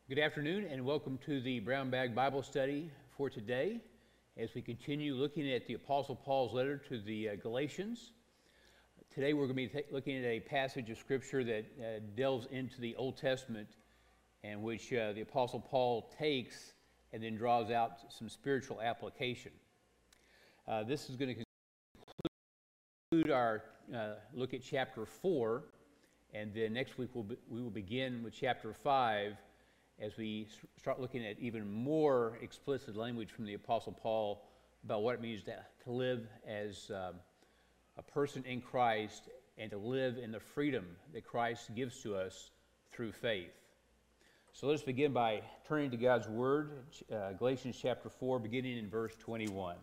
Good afternoon and welcome to the Brown Bag Bible Study for today as we continue looking at the Apostle Paul's letter to the Galatians. Today we're going to be looking at a passage of Scripture that delves into the Old Testament and which the Apostle Paul takes and then draws out some spiritual application. This is going to conclude our look at chapter 4, and then next week we will begin with chapter 5 as we start looking at even more explicit language from the Apostle Paul about what it means to live as a person in Christ and to live in the freedom that Christ gives to us through faith. So let's begin by turning to God's Word, Galatians chapter 4, beginning in verse 21.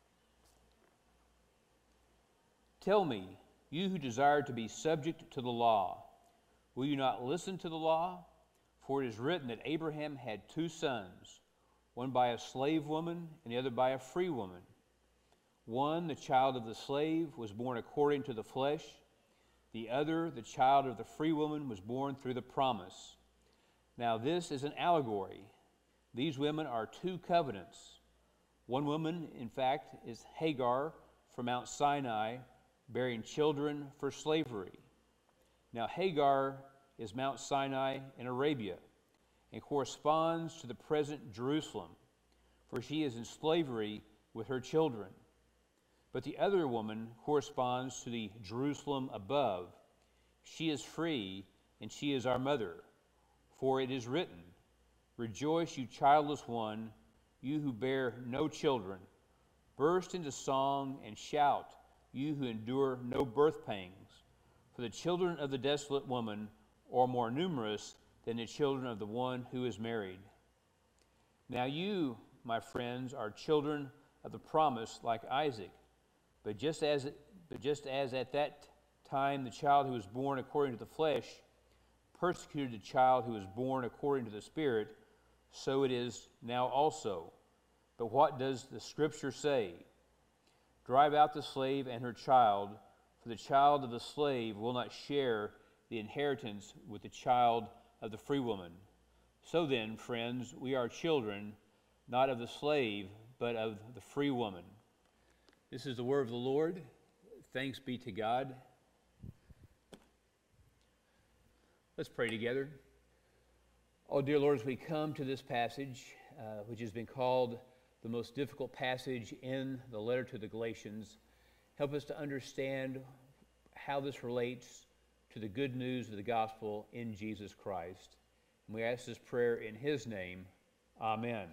Tell me, you who desire to be subject to the law, will you not listen to the law? For it is written that Abraham had two sons, one by a slave woman and the other by a free woman. One, the child of the slave, was born according to the flesh. The other, the child of the free woman, was born through the promise. Now this is an allegory. These women are two covenants. One woman, in fact, is Hagar from Mount Sinai, bearing children for slavery. Now Hagar is Mount Sinai in Arabia and corresponds to the present Jerusalem, for she is in slavery with her children. But the other woman corresponds to the Jerusalem above. She is free, and she is our mother. For it is written, Rejoice, you childless one, you who bear no children. Burst into song and shout, you who endure no birth pangs. For the children of the desolate woman are more numerous than the children of the one who is married. Now you, my friends, are children of the promise like Isaac. But just as at that time the child who was born according to the flesh persecuted the child who was born according to the Spirit, so it is now also. But what does the Scripture say? Drive out the slave and her child, for the child of the slave will not share the inheritance with the child of the free woman. So then, friends, we are children, not of the slave, but of the free woman. This is the word of the Lord. Thanks be to God. Let's pray together. Oh, dear Lord, as we come to this passage, which has been called the most difficult passage in the letter to the Galatians, help us to understand how this relates to the good news of the gospel in Jesus Christ. And we ask this prayer in his name. Amen.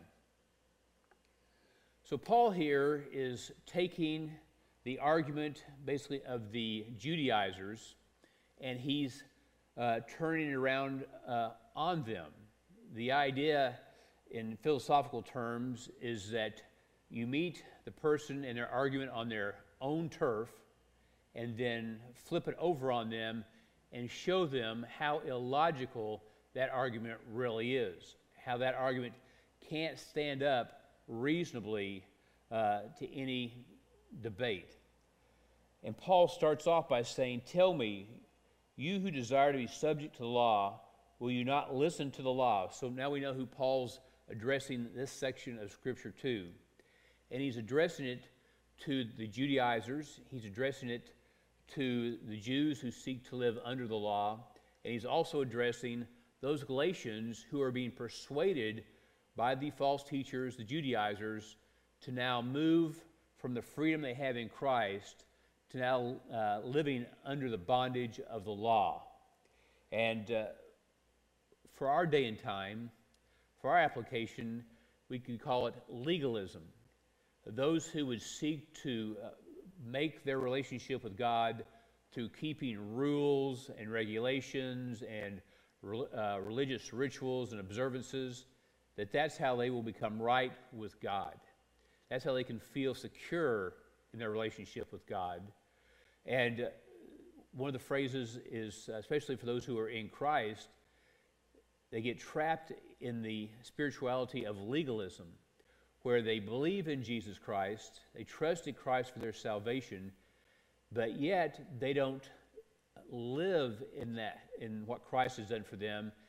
So Paul here is taking the argument basically of the Judaizers, and he's turning it around on them. The idea in philosophical terms is that you meet the person in their argument on their own turf and then flip it over on them and show them how illogical that argument really is, how that argument can't stand up reasonably to any debate. And Paul starts off by saying, Tell me, you who desire to be subject to the law, will you not listen to the law? So now we know who Paul's addressing this section of Scripture to. And he's addressing it to the Judaizers. He's addressing it to the Jews who seek to live under the law, and he's also addressing those Galatians who are being persuaded by the false teachers, the Judaizers, to now move from the freedom they have in Christ to now living under the bondage of the law. And for our day and time, for our application, we can call it legalism. Those who would seek to make their relationship with God through keeping rules and regulations and religious rituals and observances, that's how they will become right with God. That's how they can feel secure in their relationship with God. And one of the phrases is, especially for those who are in Christ, they get trapped in the spirituality of legalism, where they believe in Jesus Christ, they trust in Christ for their salvation, but yet they don't live in what Christ has done for them,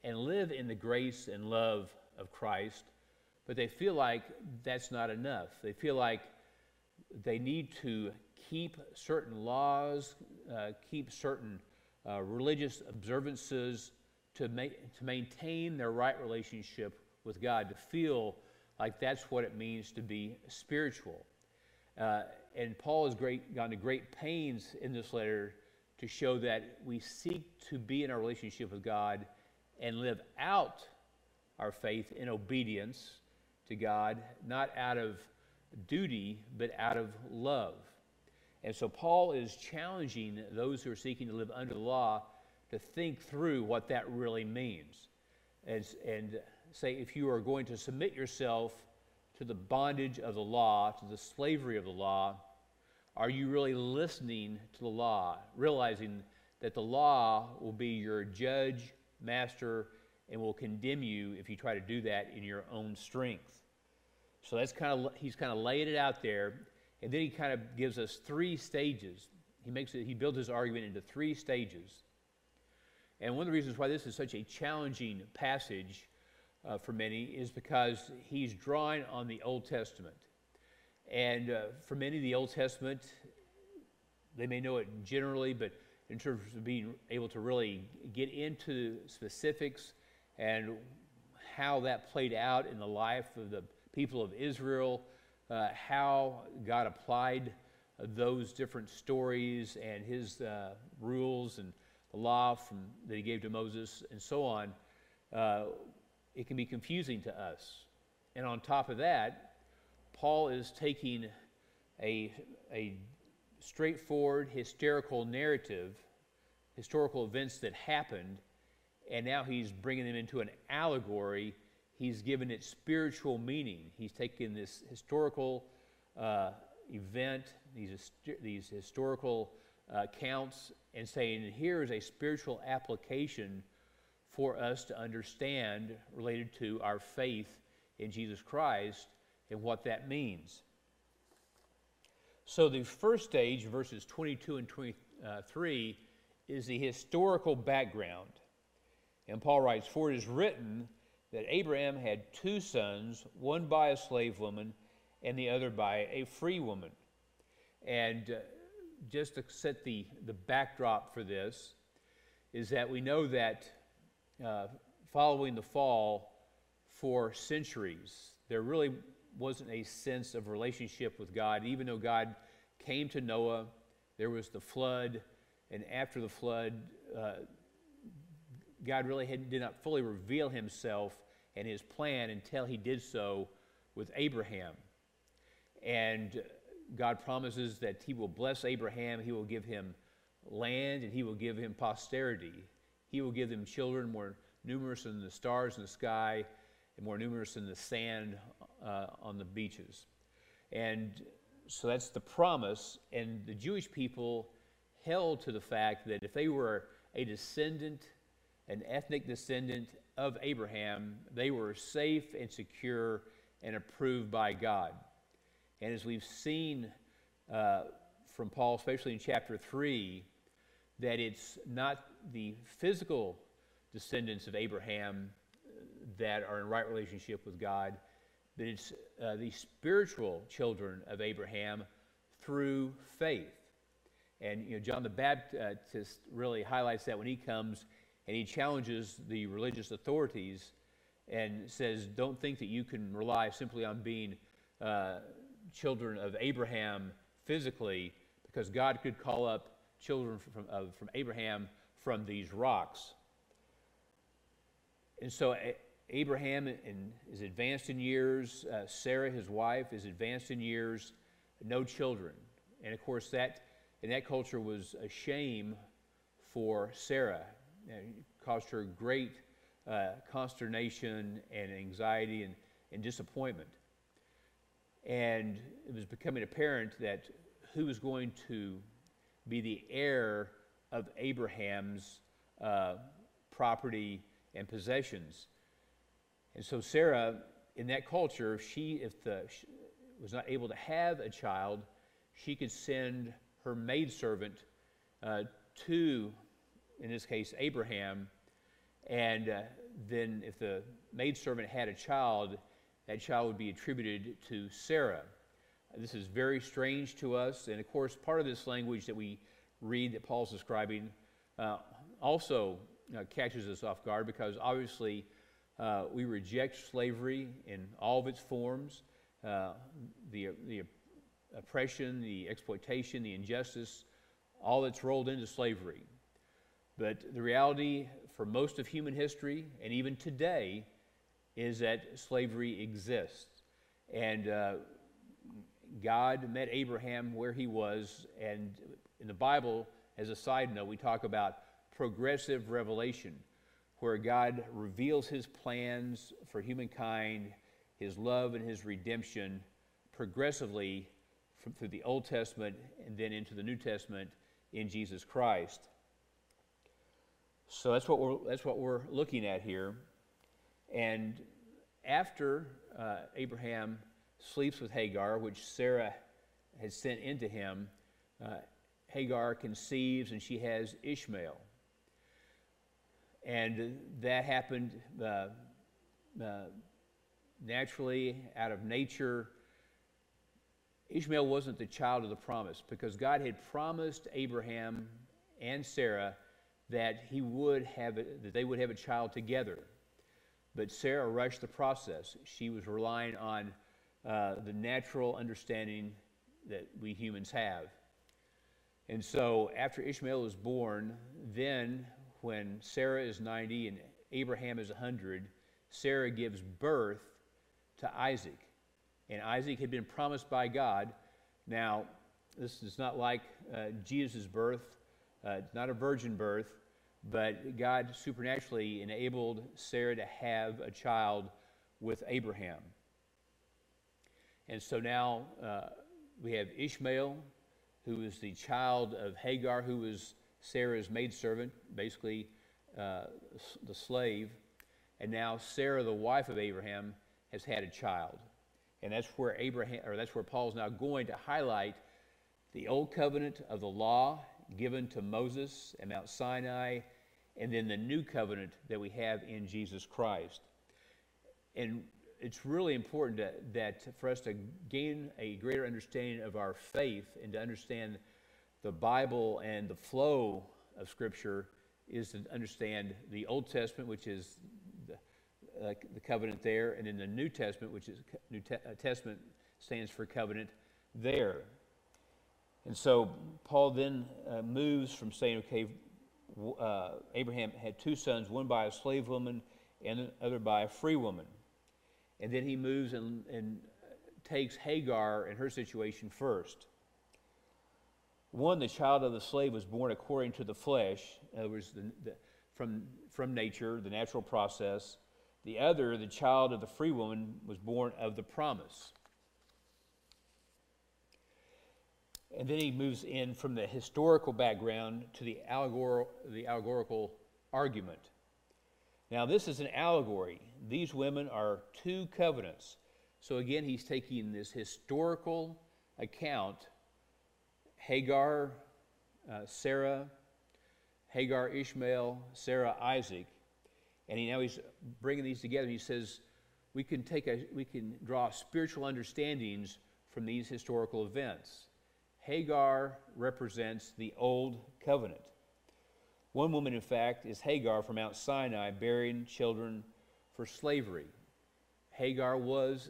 and live in the grace and love of Christ, but they feel like that's not enough. They feel like they need to keep certain laws, keep certain religious observances to maintain their right relationship with God, to feel like that's what it means to be spiritual. And Paul has gone to great pains in this letter to show that we seek to be in our relationship with God and live out our faith in obedience to God, not out of duty, but out of love. And so Paul is challenging those who are seeking to live under the law to think through what that really means. And say, if you are going to submit yourself to the bondage of the law, to the slavery of the law, are you really listening to the law, realizing that the law will be your judge, master, and will condemn you if you try to do that in your own strength? So that's he's kind of laying it out there, and then he kind of gives us three stages. He builds his argument into three stages. And one of the reasons why this is such a challenging passage for many is because he's drawing on the Old Testament. And for many, the Old Testament, they may know it generally, but in terms of being able to really get into specifics and how that played out in the life of the people of Israel, how God applied those different stories and his rules and the law that he gave to Moses and so on, it can be confusing to us. And on top of that, Paul is taking a straightforward historical narrative, historical events that happened, and now he's bringing them into an allegory. He's given it spiritual meaning. He's taken this historical event, these historical accounts, and saying, here is a spiritual application for us to understand related to our faith in Jesus Christ and what that means. So the first stage, verses 22 and 23, is the historical background. And Paul writes, "For it is written that Abraham had two sons, one by a slave woman and the other by a free woman." And just to set the backdrop for this is that we know that following the fall for centuries, there really wasn't a sense of relationship with God. Even though God came to Noah, there was the flood, and after the flood, God really did not fully reveal himself and his plan until he did so with Abraham. And God promises that he will bless Abraham, he will give him land, and he will give him posterity. He will give them children more numerous than the stars in the sky and more numerous than the sand on the beaches. And so that's the promise, and the Jewish people held to the fact that if they were a descendant, an ethnic descendant of Abraham, they were safe and secure and approved by God. And as we've seen from Paul, especially in chapter 3, that it's not the physical descendants of Abraham that are in right relationship with God, but it's the spiritual children of Abraham through faith. And John the Baptist really highlights that when he comes and he challenges the religious authorities and says, don't think that you can rely simply on being children of Abraham physically, because God could call up children from Abraham from these rocks. And so Abraham is advanced in years. Sarah, his wife, is advanced in years, no children. And of course, that in that culture was a shame for Sarah. It caused her great consternation and anxiety and disappointment. And it was becoming apparent that who was going to be the heir of Abraham's property and possessions. And so Sarah, in that culture, if she was not able to have a child, she could send her maidservant to, in this case, Abraham, and then if the maidservant had a child, that child would be attributed to Sarah. This is very strange to us, and of course, part of this language that we read that Paul's describing also catches us off guard, because obviously we reject slavery in all of its forms, the oppression, the exploitation, the injustice, all that's rolled into slavery. But the reality for most of human history, and even today, is that slavery exists. And God met Abraham where he was, and in the Bible, as a side note, we talk about progressive revelation, where God reveals his plans for humankind, his love and his redemption progressively through the Old Testament and then into the New Testament in Jesus Christ. So that's what we're looking at here. And after Abraham sleeps with Hagar, which Sarah had sent into him, Hagar conceives and she has Ishmael. And that happened naturally out of nature. Ishmael wasn't the child of the promise, because God had promised Abraham and Sarah that they would have a child together. But Sarah rushed the process. She was relying on the natural understanding that we humans have. And so after Ishmael is born, then when Sarah is 90 and Abraham is 100, Sarah gives birth to Isaac. And Isaac had been promised by God. Now, this is not like Jesus' birth. It's not a virgin birth, but God supernaturally enabled Sarah to have a child with Abraham. And so now we have Ishmael, who is the child of Hagar, who was Sarah's maidservant, basically the slave. And now Sarah, the wife of Abraham, has had a child. And that's where Paul's now going to highlight the old covenant of the law given to Moses at Mount Sinai, and then the new covenant that we have in Jesus Christ. And it's really important that for us to gain a greater understanding of our faith and to understand the Bible and the flow of Scripture is to understand the Old Testament, which is the covenant there, and then the New Testament, which is Testament stands for covenant there. And so Paul then moves from saying, okay, Abraham had two sons, one by a slave woman and the other by a free woman. And then he moves and takes Hagar and her situation first. One, the child of the slave was born according to the flesh, in other words, from nature, the natural process. The other, the child of the free woman, was born of the promise. And then he moves in from the historical background to the allegorical argument. Now, this is an allegory. These women are two covenants. So again, he's taking this historical account, Hagar, Sarah, Hagar, Ishmael, Sarah, Isaac, and he's bringing these together. He says we can draw spiritual understandings from these historical events. Hagar represents the old covenant. One woman, in fact, is Hagar from Mount Sinai, bearing children for slavery. Hagar was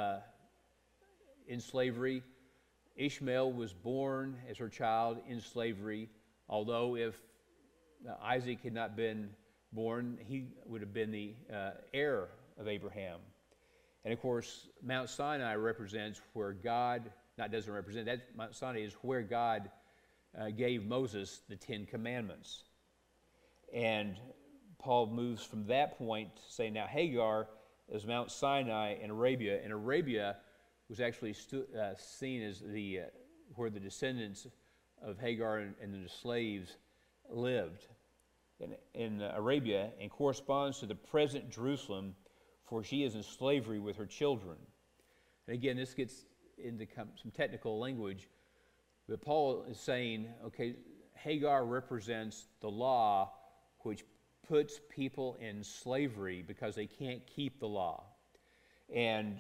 in slavery. Ishmael was born as her child in slavery, although if Isaac had not been born, he would have been the heir of Abraham. And of course, Mount Sinai represents where God, doesn't represent, that Mount Sinai is where God gave Moses the Ten Commandments. And Paul moves from that point to say, now Hagar is Mount Sinai in Arabia, and Arabia was actually seen as where the descendants of Hagar and the slaves lived in Arabia, and corresponds to the present Jerusalem, for she is in slavery with her children. And again, this gets into some technical language, but Paul is saying, okay, Hagar represents the law which puts people in slavery because they can't keep the law. And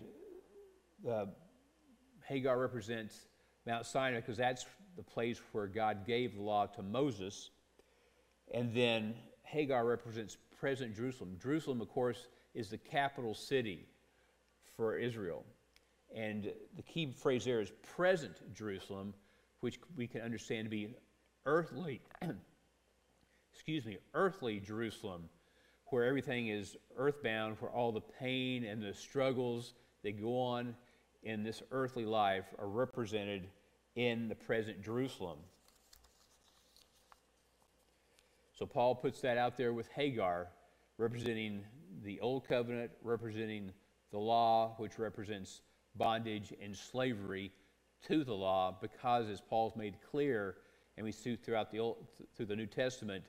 Hagar represents Mount Sinai because that's the place where God gave the law to Moses. And then Hagar represents present Jerusalem. Jerusalem, of course, is the capital city for Israel. And the key phrase there is present Jerusalem, which we can understand to be earthly, earthly Jerusalem, where everything is earthbound, where all the pain and the struggles that go on in this earthly life are represented in the present Jerusalem. So Paul puts that out there with Hagar, representing the Old Covenant, representing the law, which represents bondage and slavery to the law, because as Paul's made clear, and we see throughout through the New Testament,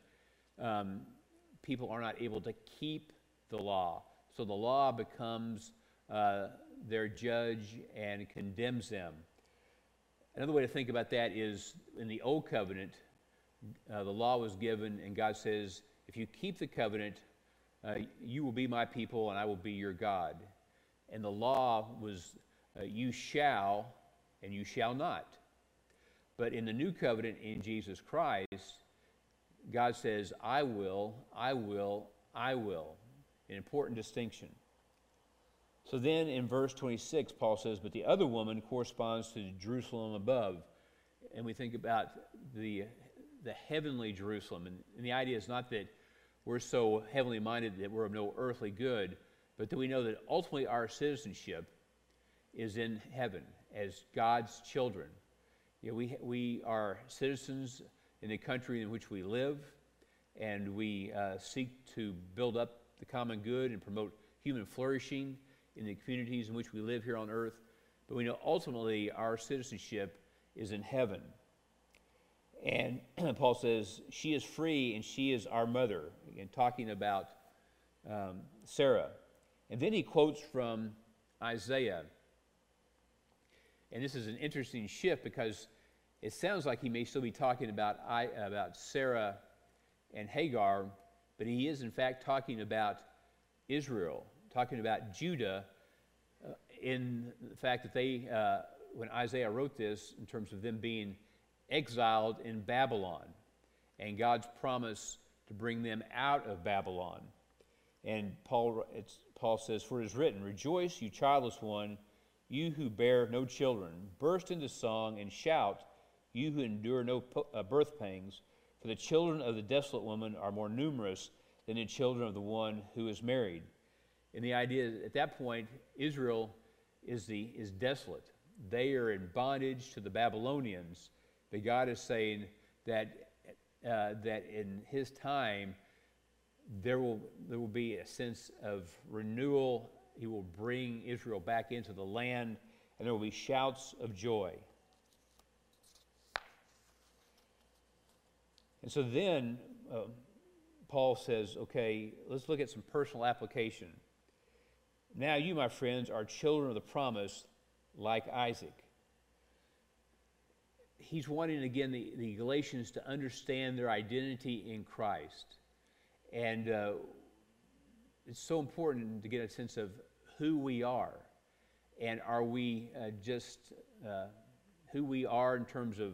people are not able to keep the law. So the law becomes their judge and condemns them. Another way to think about that is in the Old Covenant, the law was given, and God says, if you keep the covenant, you will be my people and I will be your God. And the law was, you shall and you shall not. But in the new covenant in Jesus Christ, God says, I will, I will, I will. An important distinction. So then in verse 26, Paul says, but the other woman corresponds to Jerusalem above. And we think about the heavenly Jerusalem. And the idea is not that we're so heavenly minded that we're of no earthly good, but that we know that ultimately our citizenship is in heaven as God's children. You know, we are citizens in the country in which we live, and we seek to build up the common good and promote human flourishing in the communities in which we live here on earth. But we know ultimately our citizenship is in heaven. And Paul says, she is free and she is our mother, again, talking about Sarah. And then he quotes from Isaiah. And this is an interesting shift because it sounds like he may still be talking about Sarah and Hagar, but he is in fact talking about Israel, talking about Judah, in the fact that they, when Isaiah wrote this, in terms of them being exiled in Babylon, and God's promise to bring them out of Babylon. And Paul says, for it is written, rejoice, you childless one, you who bear no children. Burst into song and shout, you who endure no birth pangs. For the children of the desolate woman are more numerous than the children of the one who is married. And the idea is, at that point, Israel is desolate. They are in bondage to the Babylonians. But God is saying that in His time, there will be a sense of renewal. He will bring Israel back into the land, and there will be shouts of joy. And so then Paul says, okay, let's look at some personal application. Now you, my friends, are children of the promise like Isaac. He's wanting, again, the Galatians to understand their identity in Christ. And it's so important to get a sense of who we are. And are we just who we are in terms of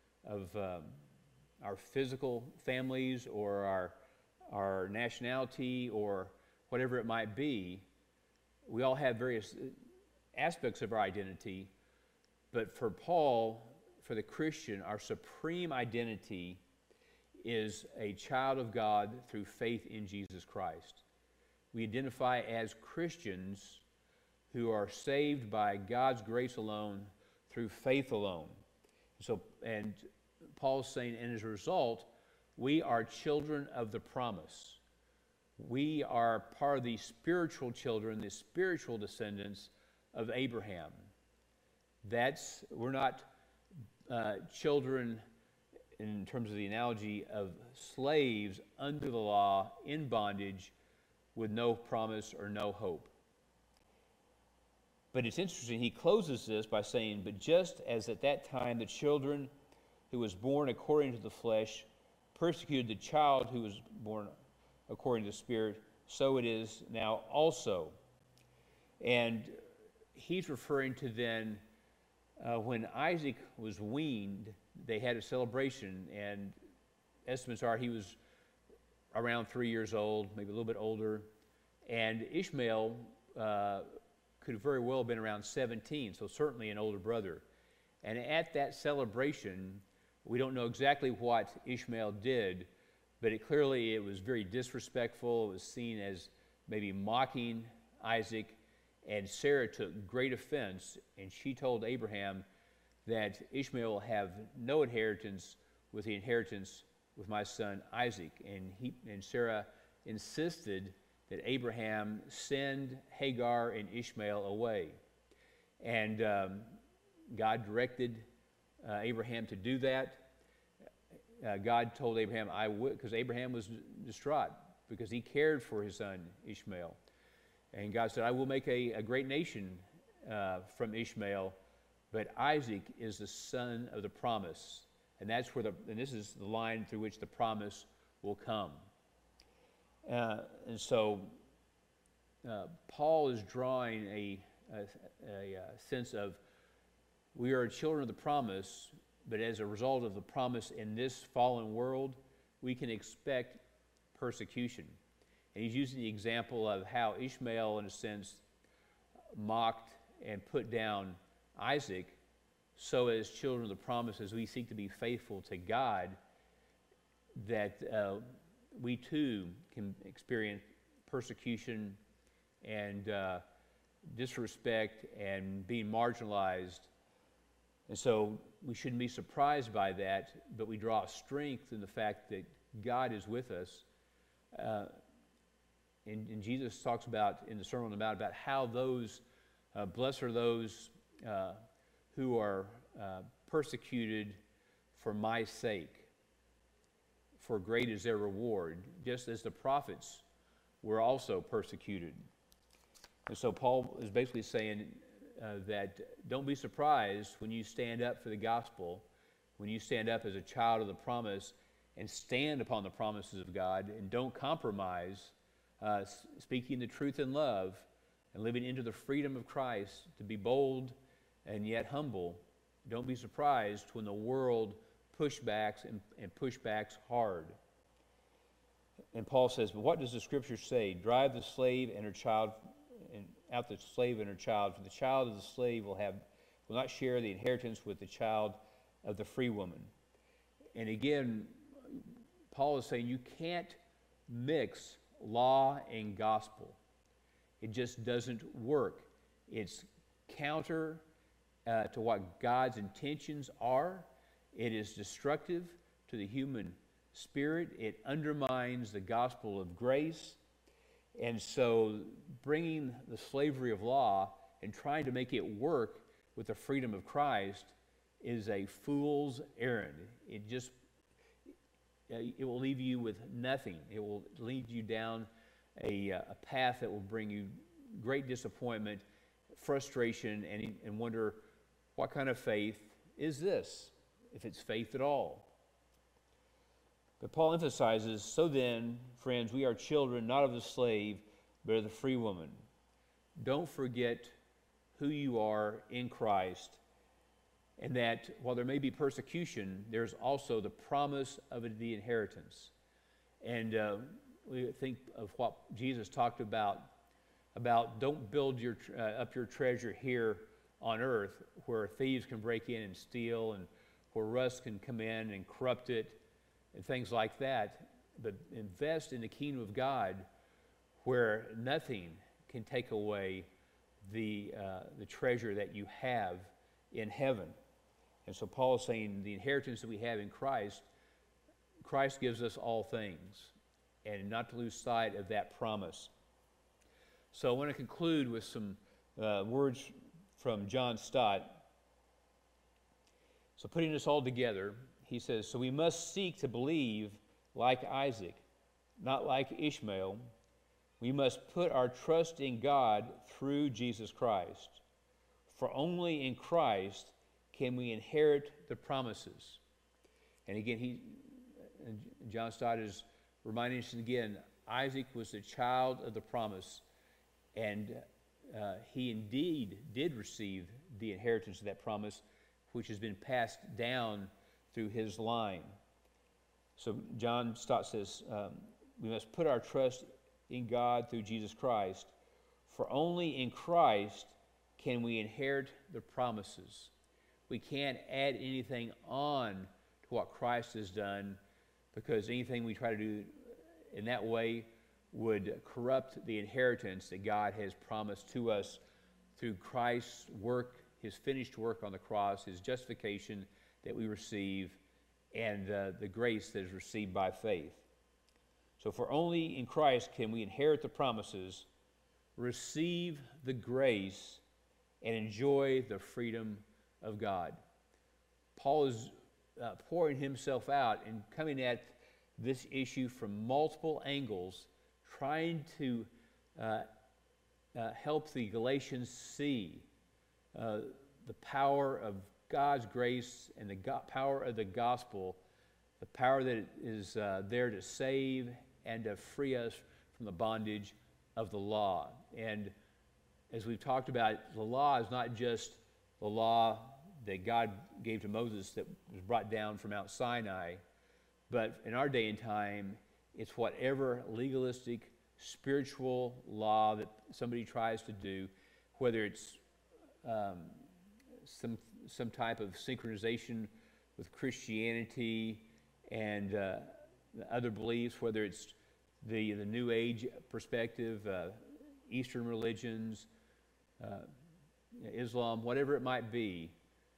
our physical families or our nationality or whatever it might be? We all have various aspects of our identity, but for Paul, for the Christian, our supreme identity is a child of God through faith in Jesus Christ. We identify as Christians who are saved by God's grace alone through faith alone. And Paul's saying, and as a result, we are children of the promise. We are part of the spiritual children, the spiritual descendants of Abraham. We're not children in terms of the analogy of slaves under the law in bondage with no promise or no hope. But it's interesting, he closes this by saying, but just as at that time the children who was born according to the flesh persecuted the child who was born according to the Spirit, so it is now also. And he's referring to then when Isaac was weaned, they had a celebration, and estimates are he was around 3 years old, maybe a little bit older, and Ishmael could have very well been around 17, so certainly an older brother. And at that celebration, we don't know exactly what Ishmael did, but it was very disrespectful. It was seen as maybe mocking Isaac, and Sarah took great offense, and she told Abraham that Ishmael will have no inheritance with the inheritance with my son Isaac. And Sarah insisted that Abraham send Hagar and Ishmael away. And God directed Abraham to do that. God told Abraham, I would, because Abraham was distraught because he cared for his son Ishmael. And God said, I will make a great nation from Ishmael, but Isaac is the son of the promise. And that's where and this is the line through which the promise will come. And so Paul is drawing a sense of we are children of the promise, but as a result of the promise in this fallen world, we can expect persecution. And he's using the example of how Ishmael, in a sense, mocked and put down Isaac. So as children of the promise, as we seek to be faithful to God, that we too can experience persecution and disrespect and being marginalized. And so we shouldn't be surprised by that, but we draw strength in the fact that God is with us. And Jesus talks about in the Sermon on the Mount about how those, blessed are those who are persecuted for my sake, for great is their reward, just as the prophets were also persecuted. And so Paul is basically saying that don't be surprised when you stand up for the gospel, when you stand up as a child of the promise and stand upon the promises of God, and don't compromise speaking the truth in love and living into the freedom of Christ, to be bold and yet humble. Don't be surprised when the world pushbacks and pushbacks hard. And Paul says, but what does the scripture say? Drive the slave and her child, and out the slave and her child, for the child of the slave will not share the inheritance with the child of the free woman. And again, Paul is saying you can't mix law and gospel. It just doesn't work. It's counter to what God's intentions are. It is destructive to the human spirit. It undermines the gospel of grace. And so bringing the slavery of law and trying to make it work with the freedom of Christ is a fool's errand. It will leave you with nothing. It will lead you down a path that will bring you great disappointment, frustration, and wonder, what kind of faith is this, if it's faith at all? But Paul emphasizes, so then, friends, we are children not of the slave, but of the free woman. Don't forget who you are in Christ, and that while there may be persecution, there's also the promise of the inheritance. And we think of what Jesus talked about don't build up your treasure here on earth where thieves can break in and steal and where rust can come in and corrupt it and things like that, but invest in the kingdom of God where nothing can take away the treasure that you have in heaven. And so Paul is saying the inheritance that we have in Christ gives us all things, and not to lose sight of that promise. So I want to conclude with some words from John Stott. So putting this all together, he says, so we must seek to believe like Isaac, not like Ishmael. We must put our trust in God through Jesus Christ. For only in Christ can we inherit the promises. And again, John Stott is reminding us again, Isaac was the child of the promise, and he indeed did receive the inheritance of that promise, which has been passed down through his line. So John Stott says, we must put our trust in God through Jesus Christ, for only in Christ can we inherit the promises. We can't add anything on to what Christ has done, because anything we try to do in that way would corrupt the inheritance that God has promised to us through Christ's work, his finished work on the cross, his justification that we receive, and the grace that is received by faith. So for only in Christ can we inherit the promises, receive the grace, and enjoy the freedom of God. Paul is pouring himself out and coming at this issue from multiple angles, trying to help the Galatians see the power of God's grace and the power of the gospel, the power that is there to save and to free us from the bondage of the law. And as we've talked about, the law is not just the law that God gave to Moses that was brought down from Mount Sinai, but in our day and time, it's whatever legalistic, spiritual law that somebody tries to do, whether it's some type of synchronization with Christianity and other beliefs, whether it's the New Age perspective, Eastern religions, Islam, whatever it might be.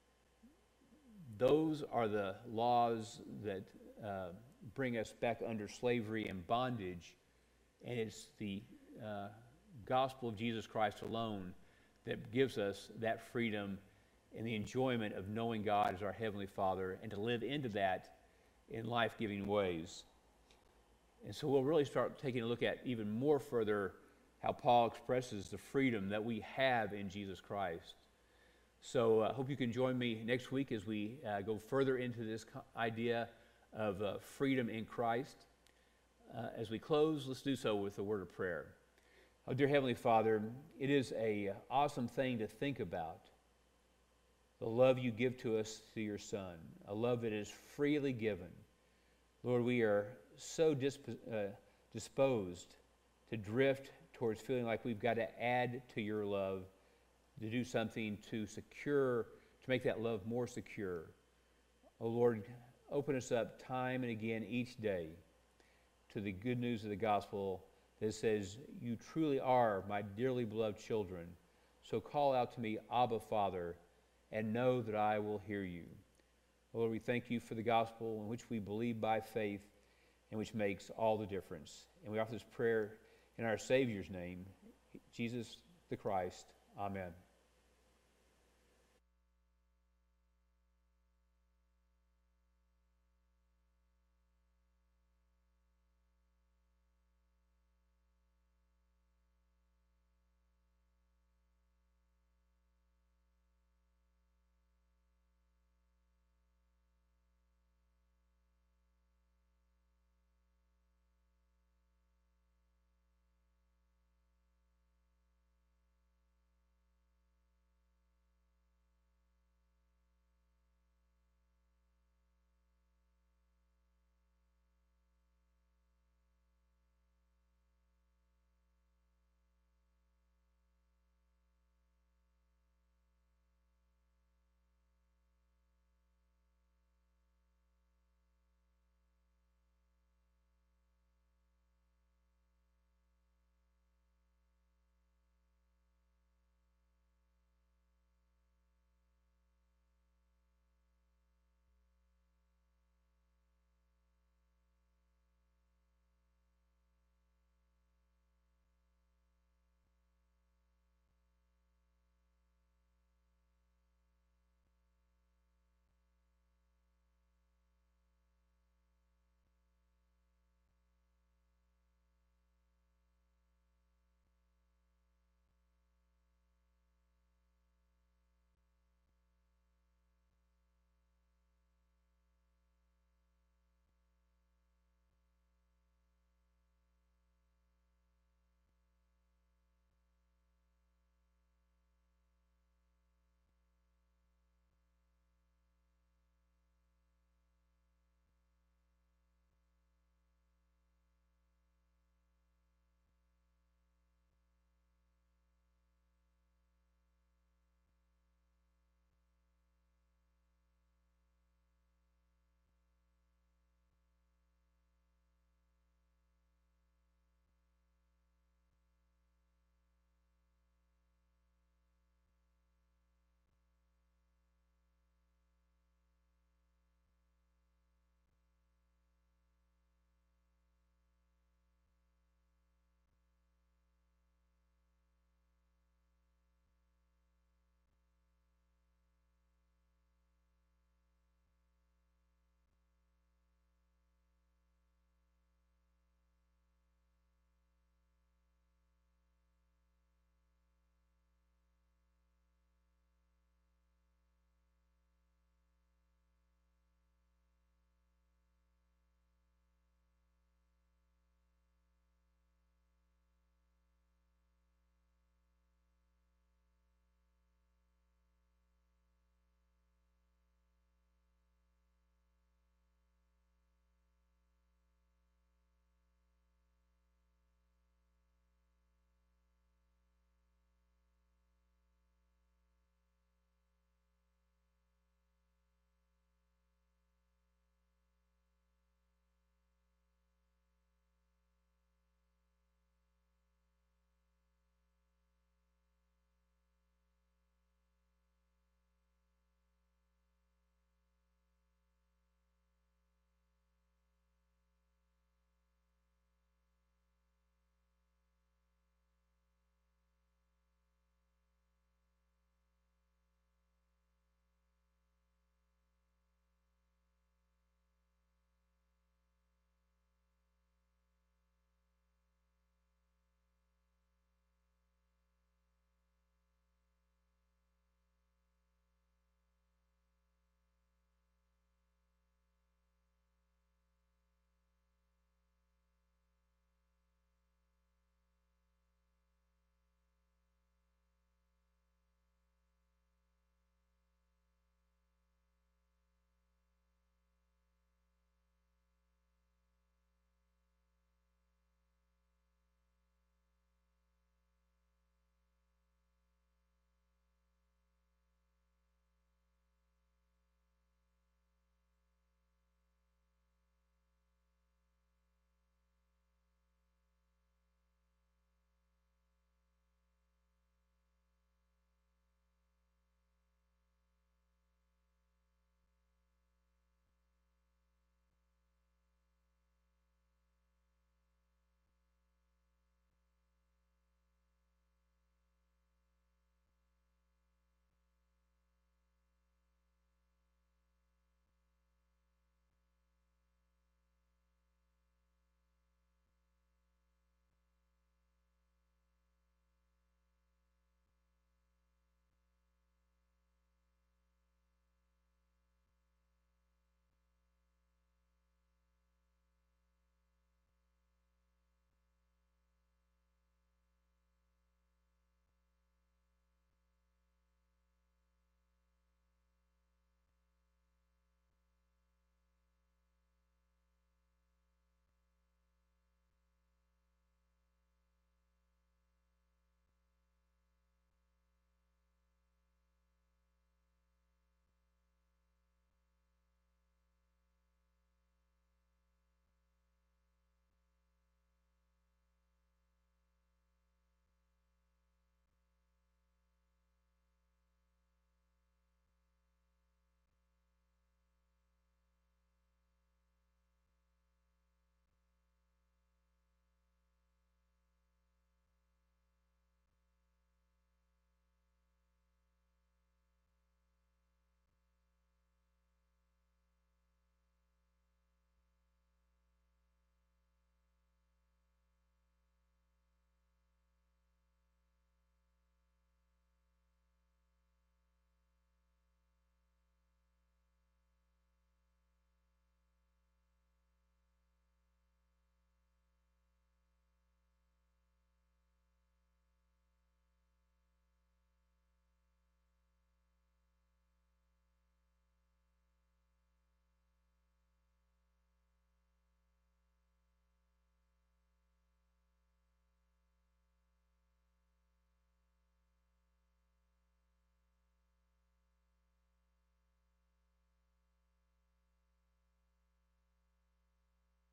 Those are the laws that bring us back under slavery and bondage, and it's the gospel of Jesus Christ alone that gives us that freedom and the enjoyment of knowing God as our Heavenly Father, and to live into that in life-giving ways. And so we'll really start taking a look at even more further how Paul expresses the freedom that we have in Jesus Christ. So I hope you can join me next week as we go further into this idea of freedom in Christ. As we close, let's do so with a word of prayer. Oh, dear Heavenly Father, it is an awesome thing to think about, the love you give to us through your Son, a love that is freely given. Lord, we are so disposed to drift towards feeling like we've got to add to your love, to do something to make that love more secure. Oh Lord, open us up time and again each day to the good news of the gospel that says, you truly are my dearly beloved children. So call out to me, Abba, Father, and know that I will hear you. Lord, we thank you for the gospel in which we believe by faith and which makes all the difference. And we offer this prayer in our Savior's name, Jesus the Christ. Amen.